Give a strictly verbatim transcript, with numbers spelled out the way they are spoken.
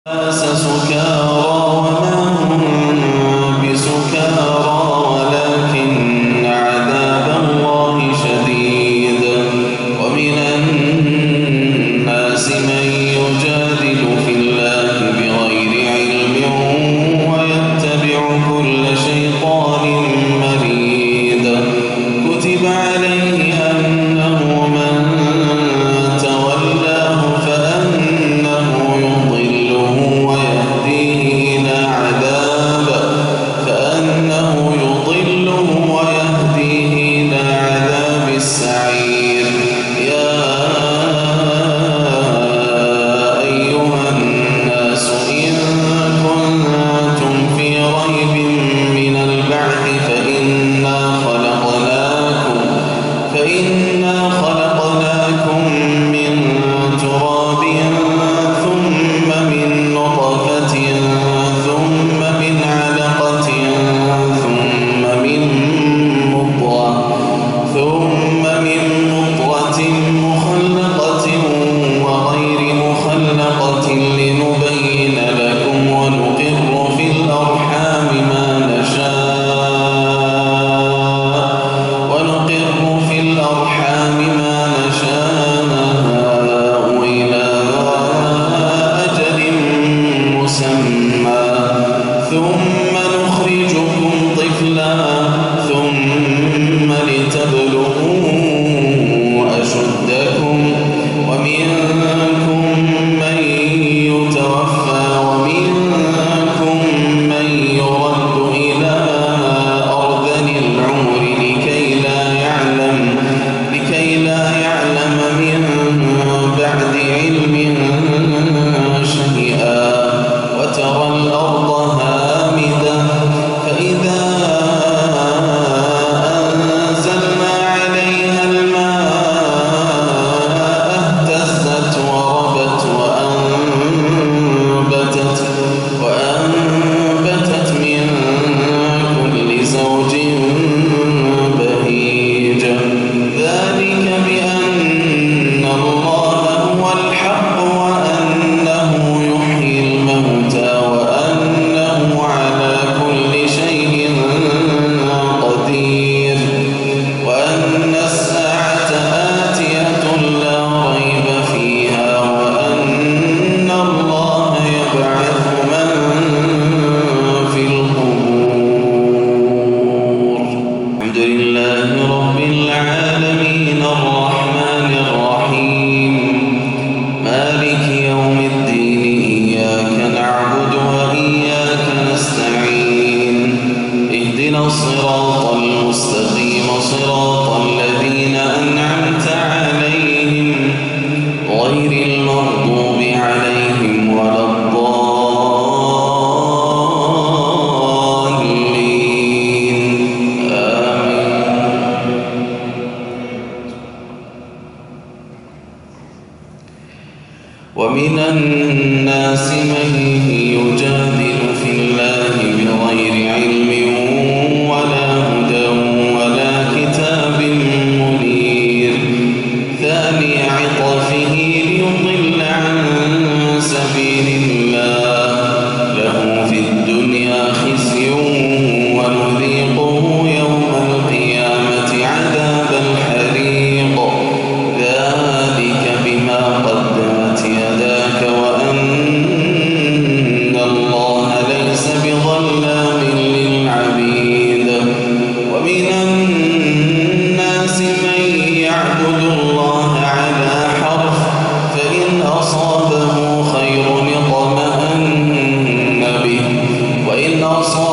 الناس سكارى وما هم بسكارى ولكن عذاب الله شديد ومن الناس من يجادل في الله بغير علم ويتبع كل شيطان مريد كتب عليه أنه من تولاه فأنه يضله ويهديه إلى عذاب فأنه يضله ويهديه إلى عذاب السعير يا أيها الناس إن كنتم في ريب من البعث فإنا خلقناكم فإنا خلقناكم من تراب ثم من نطفة ثم من علقة ثم من مضغة ثم من مضغة مخلقة وغير مخلقة لنبين لكم ونقر في الأرحام ما نشاء ونقر في الأرحام ما نشاء إلى أجل مسمى ثم نخرجكم طفلا ثم لتبلغوا أشدكم ومنكم من يتوفى ومنكم من يرد إلى أرذل العمر لكي لا يعلم لكي لا يعلم من بعد علم شيئا وترى الأرض هامدة فإذا أنزلنا عليها الماء اهتزت وربت وأنبتت وأنبتت من كل زوج بهيج ذلك بأن الله هو الحق وأنه يحيي الموتى وأنه على كل شيء قدير وأن الساعة آتية لا ريب فيها وأن الله يبعث من في القبور الحمد لله رب العالمين الرحمن الرحيم مالك يوم الدين إياك نعبد وإياك نستعين اهدنا الصراط المستقيم صراط الذين أنعمت عليهم غير المغضوب عليهم ولا الضالين آمين ومن الناس من يجادل في الله بغير علم ولا هدى ولا كتاب منير ثاني عطفه ليضل عن سبيل الله له في الدنيا خزي ونذيقه يوم القيامة عذاب الحريق ذلك بما قدمت يداك وأن الله ليس بظلام للعبيد ومن الناس من يعبد الله على حرف فإن أصابه خير اطمأن به وإن أصابه